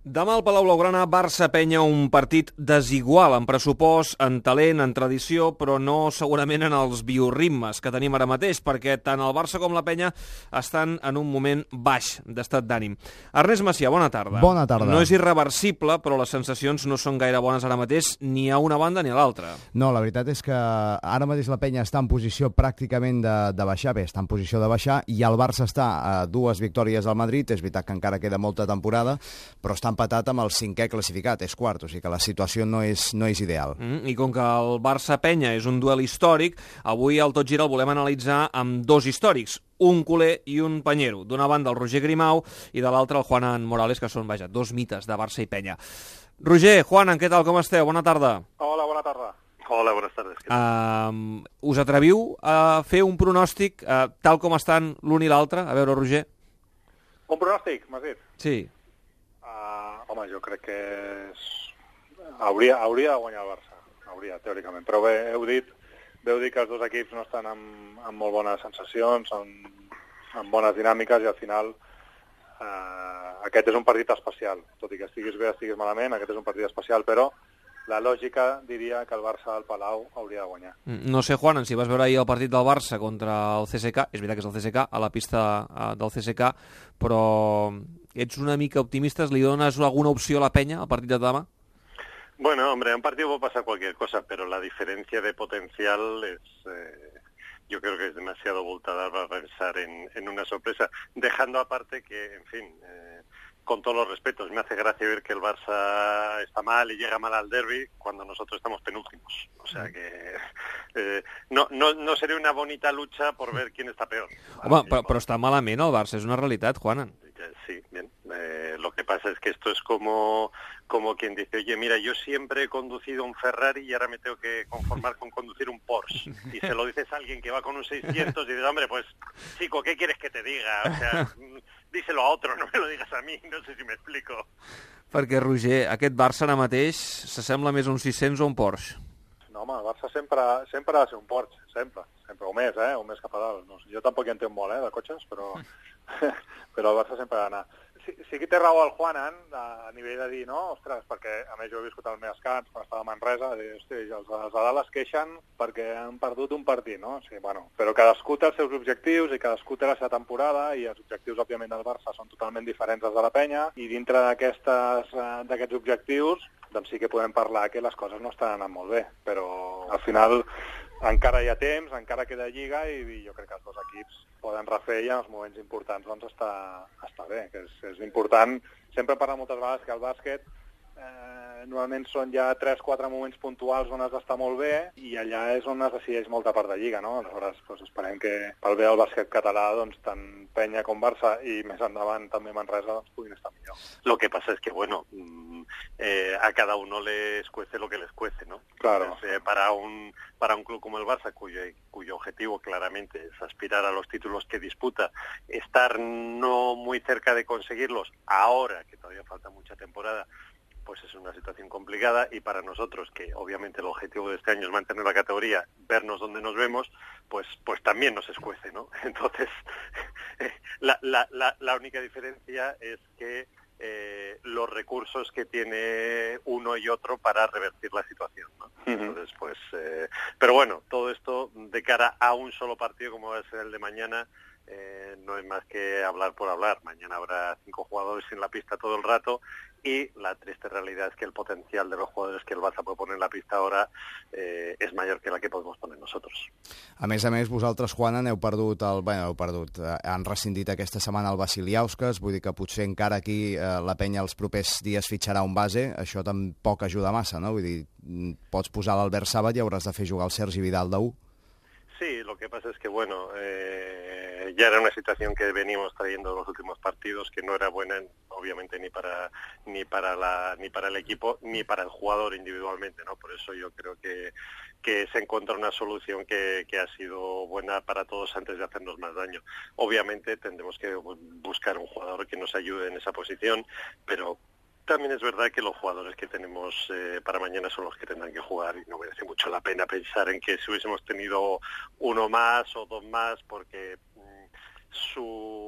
Demà al Palau Blaugrana, Barça-Penya, un partit desigual en pressupost, en talent, en tradició, però no segurament en els bioritmes que tenim ara mateix, perquè tant el Barça com la Penya estan en un moment baix d'estat d'ànim. Ernest Macià, bona tarda. Bona tarda. No és irreversible, però les sensacions no són gaire bones ara mateix, ni a una banda ni a l'altra. No, la veritat és que ara mateix la Penya està en posició pràcticament de baixar, bé, està en posició de baixar, i el Barça està a 2 victòries al Madrid, és veritat que encara queda molta temporada, però està empatat amb el 5è classificat, és quart, o sigui que la situació no és ideal. I com que el Barça-Penya és un duel històric, avui al Tot Gira el volem analitzar amb 2 històrics, un culer i un penyero. D'una banda el Roger Grimau i de l'altra el Juanan Morales, que són, 2 mites de Barça i Penya. Roger, Juanan, què tal, com esteu? Bona tarda. Hola, bona tarda. Hola, buenas tardes. Us atreviu a fer un pronòstic tal com estan l'un i l'altre? A veure, Roger. Un pronòstic, m'has dit? Sí. Home, jo crec que hauria de guanyar el Barça, teòricament, però bé, heu dit que els 2 equips no estan amb molt bones sensacions, amb bones dinàmiques, i al final aquest és un partit especial, tot i que estiguis bé, estiguis malament, aquest és un partit especial, però la lògica diria que el Barça al Palau hauria de guanyar. No sé, Juanan, si vas veure ahir el partit del Barça contra el CSK, és veritat que és el CSK, a la pista del CSK, però ets una mica optimista, li dones alguna opció a la Penya al partit de demà? Bueno, hombre, en un partido puede pasar cualquier cosa, pero la diferencia de potencial es... yo creo que es demasiado abultada para pensar en una sorpresa, dejando aparte que, en fin... con todos los respetos, me hace gracia ver que el Barça está mal y llega mal al derbi cuando nosotros estamos penúltimos. O sea que no sería una bonita lucha por ver quién está peor. Home, però està malament el Barça, és una realitat, Juanan. Sí, bien. Lo que pasa es que esto es como quien dice, oye, mira, yo siempre he conducido un Ferrari y ahora me tengo que conformar con conducir un Porsche. Y se lo dices a alguien que va con un 600 y dices, hombre, pues, chico, ¿qué quieres que te diga? O sea, díselo a otro, no me lo digas a mi, no sé si me explico. Perquè, Roger, aquest Barça ara mateix s'assembla més a un 600 o un Porsche? No, home, el Barça sempre ha de ser un Porsche, sempre, o més cap a dalt. No sé, jo tampoc hi entenc molt, de cotxes, però el Barça sempre ha d'anar. Sí que té raó el Juanan a nivell de dir, no, ostres, perquè a més jo he viscut al Meascans quan estava a Manresa, de dir, hosti, els de dalt es queixen perquè han perdut un partit, no? Sí, bueno, però cadascú té els seus objectius i cadascú té la seva temporada, i els objectius, òbviament, del Barça són totalment diferents dels de la Penya, i dintre d'aquests objectius doncs sí que podem parlar que les coses no estan anant molt bé, però al final encara hi ha temps, encara queda lliga, i jo crec que els 2 equips poden refer, i en els moments importants doncs està bé, que és important. Sempre parla moltes vegades que el bàsquet normalment són ja 3-4 moments puntuals on has d'estar molt bé, i allà és on es decideix molta part de lliga, no? Aleshores, doncs esperem que pel bé del bàsquet català, doncs tant Penya com Barça, i més endavant també Manresa, doncs puguin estar millor. Lo que pasa es que, bueno, a cada uno les cuece lo que les cuece, ¿no? Claro. Entonces, para un club como el Barça, cuyo objetivo claramente es aspirar a los títulos que disputa, estar no muy cerca de conseguirlos ahora, que todavía falta mucha temporada, pues es una situación complicada, y para nosotros, que obviamente el objetivo de este año es mantener la categoría, vernos donde nos vemos, pues también nos escuece, ¿no? Entonces, la única diferencia es que los recursos que tiene uno y otro para revertir la situación, ¿no? Entonces, pues, pero bueno, todo esto de cara a un solo partido como va a ser el de mañana, no es más que hablar por hablar. Mañana habrá 5 jugadores en la pista todo el rato, y la triste realidad es que el potencial de los jugadores que el Barça puede poner en la pista ahora és major que la que podemos poner nosotros. A més, vosaltres, Juanan, han rescindit aquesta setmana el Vasiliauskas, vull dir que potser encara aquí la Penya els propers dies fitxarà un base, això tampoc ajuda massa, no? Vull dir, pots posar l'Albert Sàbat i hauràs de fer jugar el Sergi Vidal de 1. Sí, lo que pasa es que, bueno, ya era una situación que venimos trayendo en los últimos partidos, que no era buena, obviamente, ni para el equipo, ni para el jugador individualmente, ¿no? Por eso yo creo que se encuentra una solución que ha sido buena para todos antes de hacernos más daño. Obviamente tendremos que buscar un jugador que nos ayude en esa posición, pero también es verdad que los jugadores que tenemos para mañana son los que tendrán que jugar, y no merece mucho la pena pensar en que si hubiésemos tenido uno más o 2 más, porque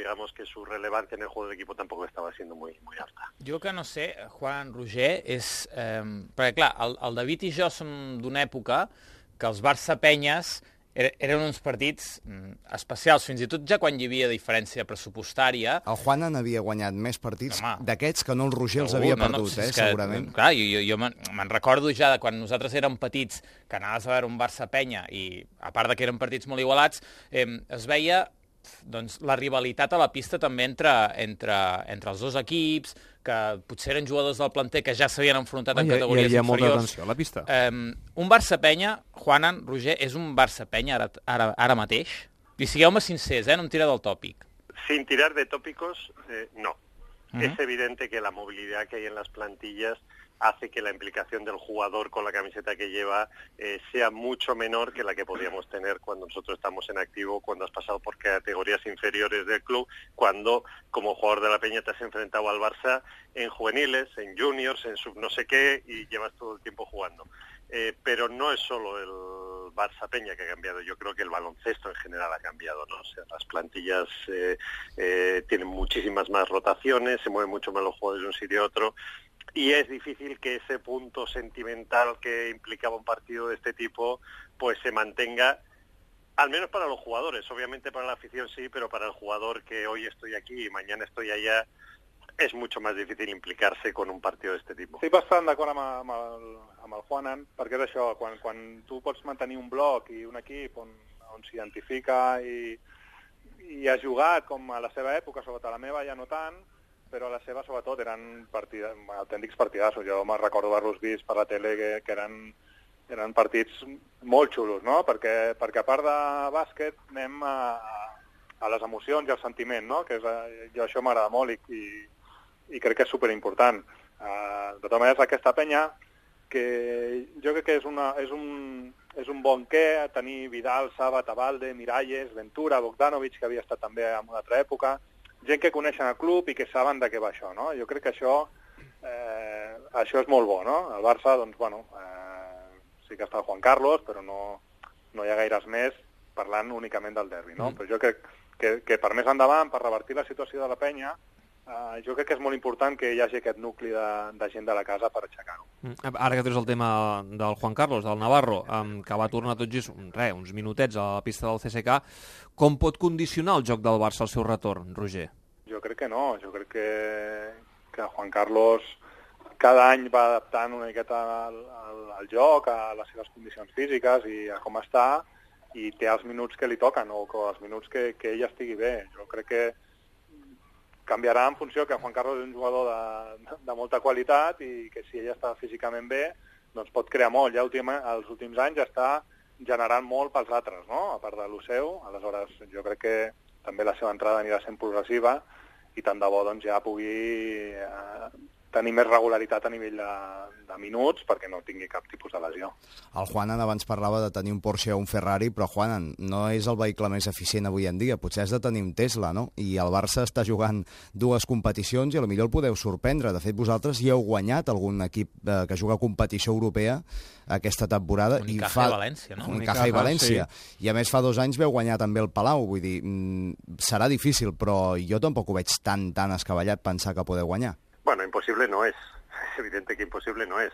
digamos que su relevancia en el juego del equipo tampoco estaba siendo muy alta. Jo que no sé, Juan Roger, és... perquè clar, el David i jo som d'una època que els Barça-Penyes eren uns partits especials, fins i tot ja quan hi havia diferència pressupostària. El Juanan havia guanyat més partits d'aquests que no el Roger els havia perdut, segurament. Clar, jo me'n recordo ja de quan nosaltres érem petits, que anaves a veure un Barça-Penya i, a part de que eren partits molt igualats, es veia doncs, la rivalitat a la pista també entre els dos equips, que potser eren jugadors del planter que ja s'havien enfrontat en categories inferiors. Hi havia molta tensió a la pista. Un Barça-Penya, Juanan, Roger, és un Barça-Penya ara mateix? I sigueu-me sincers, no em tira del tòpic. Sin tirar de tópicos, no. Es evidente que la movilidad que hay en las plantillas hace que la implicación del jugador con la camiseta que lleva sea mucho menor que la que podíamos tener cuando nosotros estamos en activo, cuando has pasado por categorías inferiores del club, cuando como jugador de la Peña te has enfrentado al Barça en juveniles, en juniors, en sub no sé qué, y llevas todo el tiempo jugando. Pero no es solo el Barça Peña que ha cambiado, yo creo que el baloncesto en general ha cambiado, ¿no? O sea, las plantillas tienen muchísimas más rotaciones, se mueven mucho más los jugadores de un sitio a otro, y es difícil que ese punto sentimental que implicaba un partido de este tipo pues se mantenga, al menos para los jugadores. Obviamente para la afición sí, pero para el jugador que hoy estoy aquí y mañana estoy allá és mucho más difícil implicar-se con un partido d'aquest tipus. Estic bastant d'acord amb el Juanan, perquè és això, quan tu pots mantenir un bloc i un equip on s'identifica i ha jugat com a la seva època, sobretot a la meva ja no tant, però a la seva sobretot eren autèntics partidassos. Jo me'n recordo haver-los vist per la tele que eren partits molt xulos, no? Perquè a part de bàsquet anem a les emocions i al sentiment, no? Que jo això m'agrada molt i crec que és superimportant. De totes maneres, aquesta penya, que jo crec que és un bon què tenir Vidal, Saba, Tabalde, Miralles, Ventura, Bogdanovic, que havia estat també en una altra època, gent que coneixen el club i que saben de què va això, no? Jo crec que això és molt bo, no? El Barça, doncs, bueno, sí que està el Juan Carlos, però no hi ha gaires més parlant únicament del derbi, no? Però jo crec que per més endavant, per revertir la situació de la penya, jo crec que és molt important que hi hagi aquest nucli de gent de la casa per aixecar-ho. Ara que tens el tema del Juan Carlos, del Navarro, que va tornar tot just uns minutets a la pista del CSKA, com pot condicionar el joc del Barça al seu retorn, Roger? Jo crec que no, jo crec que Juan Carlos cada any va adaptant una miqueta al joc, a les seves condicions físiques i a com està, i té els minuts que li toquen o els minuts que ell estigui bé. Jo crec que canviarà en funció que Juan Carlos és un jugador de molta qualitat i que si ell està físicament bé, doncs pot crear molt. Ja els últims anys està generant molt pels altres, no? A part de lo seu. Aleshores, jo crec que també la seva entrada anirà sent progressiva i tant de bo doncs, ja pugui tenir més regularitat a nivell de minuts perquè no tingui cap tipus de lesió. El Juanan abans parlava de tenir un Porsche o un Ferrari, però Juanan no és el vehicle més eficient avui en dia, potser has de tenir un Tesla, no? I el Barça està jugant dues competicions i potser el podeu sorprendre. De fet, vosaltres hi heu guanyat algun equip que juga a competició europea aquesta temporada. Unicaja i València, no? Unicaja i València. Sí. I a més fa 2 anys veu guanyar també el Palau, vull dir, serà difícil, però jo tampoc ho veig tan escavallat pensar que podeu guanyar. Bueno, imposible no es evidente que imposible no es,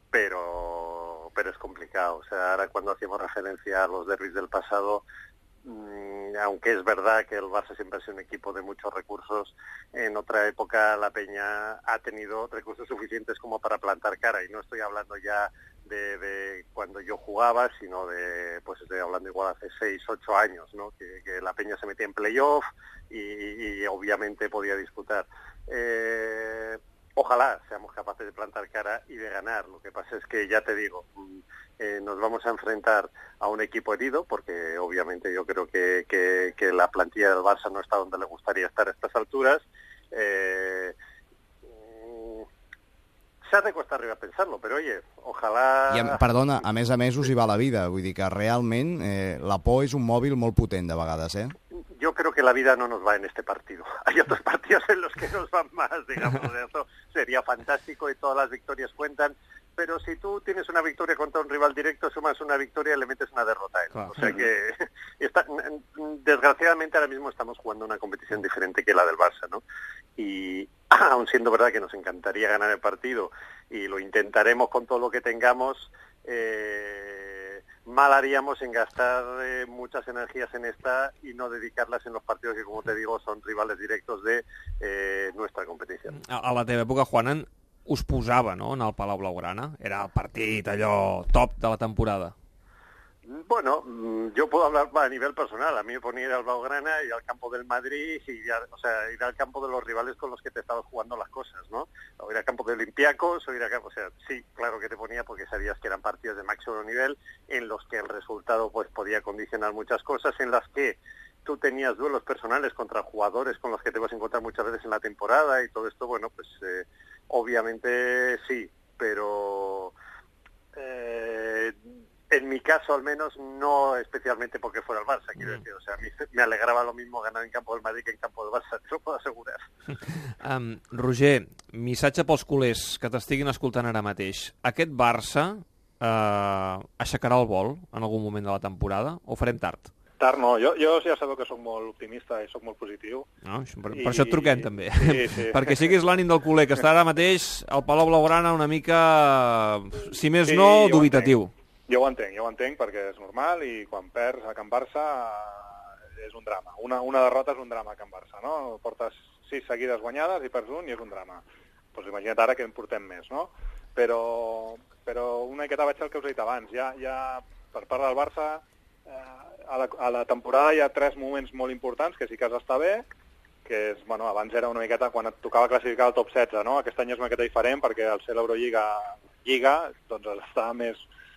pero es complicado. O sea, ahora cuando hacíamos referencia a los derbis del pasado, aunque es verdad que el Barça siempre ha sido un equipo de muchos recursos, en otra época la Peña ha tenido recursos suficientes como para plantar cara, y no estoy hablando ya de cuando yo jugaba, sino pues estoy hablando igual hace 6, 8 años, ¿no? Que la Peña se metía en playoff y obviamente podía disputar. Ojalá seamos capaces de plantar cara y de ganar. Lo que pasa es que, ya te digo, nos vamos a enfrentar a un equipo herido, porque obviamente yo creo que la plantilla del Barça no está donde le gustaría estar a estas alturas. S'ha de costar arriba a pensar-lo, però, oye, ojalà... Perdona, a més us hi va la vida. Vull dir que realment la por és un mòbil molt potent de vegades, eh? Yo creo que la vida no nos va en este partido. Hay otros partidos en los que nos van más, digamos. Eso sería fantástico y todas las victorias cuentan, pero si tú tienes una victoria contra un rival directo, sumas una victoria y le metes una derrota a él. Claro. O sea que, desgraciadamente, ahora mismo estamos jugando una competición diferente que la del Barça, ¿no? Y aun siendo verdad que nos encantaría ganar el partido y lo intentaremos con todo lo que tengamos, mal haríamos en gastar muchas energías en esta y no dedicarlas en los partidos que, como te digo, son rivales directos de nuestra competición. A la teva època, Juanan, us posava, no?, en el Palau Blaugrana. Era el partit allò top de la temporada. Bueno, yo puedo hablar a nivel personal. A mí me ponía ir al Blaugrana, ir al campo del Madrid, ir al campo de los rivales con los que te estabas jugando las cosas, ¿no? O ir al campo de Olympiacos, o ir al campo... O sea, sí, claro que te ponía porque sabías que eran partidos de máximo nivel, en los que el resultado pues podía condicionar muchas cosas, en las que tú tenías duelos personales contra jugadores con los que te vas a encontrar muchas veces en la temporada y todo esto, bueno, pues obviamente sí, pero... en mi caso, al menos, no especialmente porque fuera el Barça, quiero decir. O sea, a mí me alegrava lo mismo ganar en campo del Madrid que en campo del Barça, t'ho puedo assegurar. Roger, missatge pels culers que t'estiguin escoltant ara mateix. Aquest Barça aixecarà el vol en algun moment de la temporada o farem tard? Tard no, jo ja sabeu que soc molt optimista i soc molt positiu. No, per això et truquem, també. Sí. Perquè siguis l'ànim del culer, que està ara mateix al Palau Blaugrana una mica, si més no, dubitatiu. Jo ho entenc, perquè és normal i quan perds a Can Barça és un drama. Una derrota és un drama a Can Barça, no? Portes 6 seguides guanyades i perds un i és un drama. Doncs imagina't ara que en portem més, no? Però una miqueta vaig al que us he dit abans. Ja per part del Barça, a la temporada hi ha 3 moments molt importants que sí que has d'estar bé, que és, bueno, abans era una miqueta quan et tocava classificar al top 16, no? Aquest any és una miqueta diferent perquè al ser l'Eurolliga doncs has d'estar més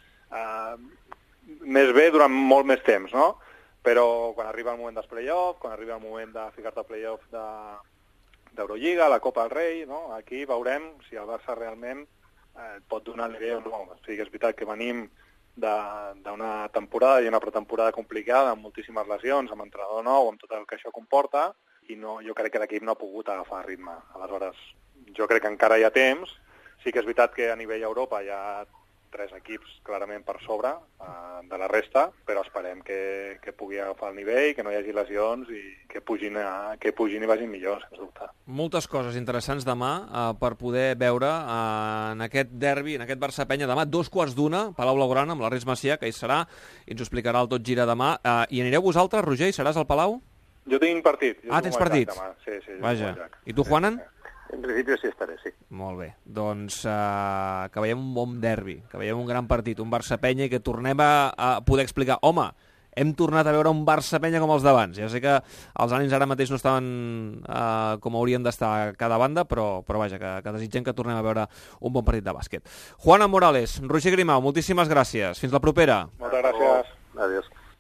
bé durant molt més temps, no? Però quan arriba el moment dels play-off, quan arriba el moment de ficar-te al play-off d'Eurolliga, la Copa del Rei, no? Aquí veurem si el Barça realment pot donar l'idea o no. O sigui, és veritat que venim d'una temporada i una pretemporada complicada, amb moltíssimes lesions, amb entrenador nou, amb tot el que això comporta, i jo crec que l'equip no ha pogut agafar ritme. Aleshores, jo crec que encara hi ha temps. Sí que és veritat que a nivell Europa hi ha 3 equips clarament per sobre de la resta, però esperem que pugui agafar el nivell, que no hi hagi lesions i que pugin i vagin millor, sens dubte. Moltes coses interessants demà per poder veure en aquest derbi, en aquest Barça-Penya demà, 2:15, Palau Blaugrana, amb la Res Macià, que hi serà, i ens ho explicarà el Tot Gira demà. I anireu vosaltres, Roger, i seràs al Palau? Jo tinc partit. Tens partit? Sí. Vaja. I tu, Juanan? En principi sí estaré, sí. Molt bé. Doncs que veiem un bon derbi, que veiem un gran partit, un Barça-Penya, i que tornem a poder explicar, home, hem tornat a veure un Barça-Penya com els d'abans. Ja sé que els ànims ara mateix no estaven com haurien d'estar a cada banda, però vaja, que desitgem que tornem a veure un bon partit de bàsquet. Juana Morales, Roger Grimau, moltíssimes gràcies. Fins la propera. Moltes gràcies. Adiós.